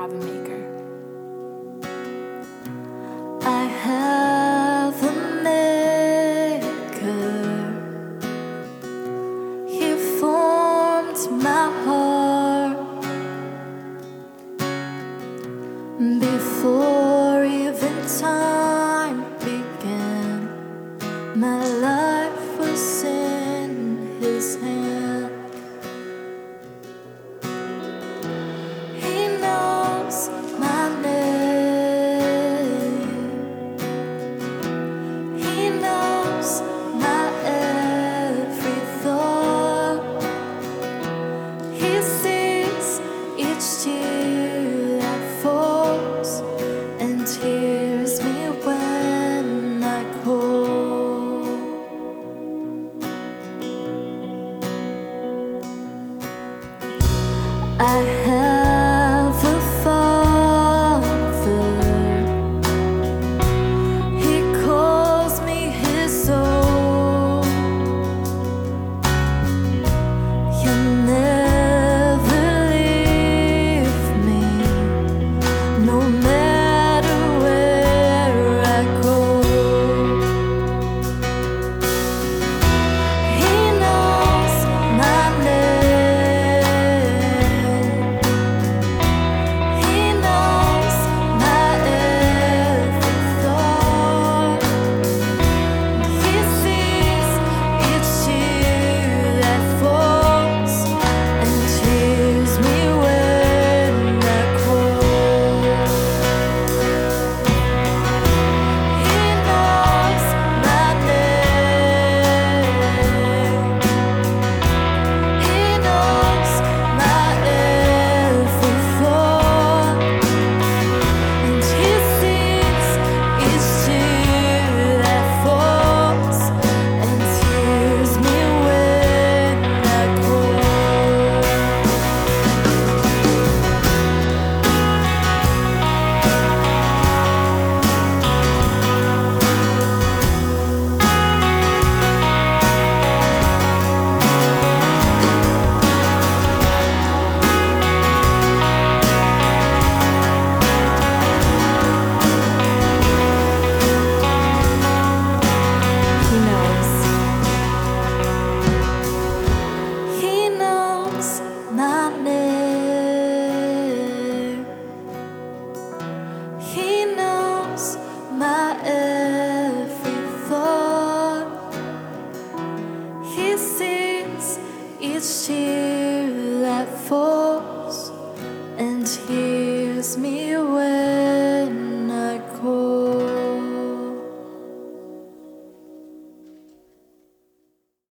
Raven Maker. I have a maker. He formed my heart before even time began. My life was in his hand. He knows my name. He knows my every thought. He sees each tear that falls and hears me when I call. I have a father. He calls me his own. He'll never leave me, no matter where I go. He knows my name. He knows my every thought. He sees each tear that falls and hears me when I call. He knows my name. He knows my every thought, and he sees each tear that falls and hears me when I call. He knows my name. He knows my every thought. He sees each tear that falls and hears me when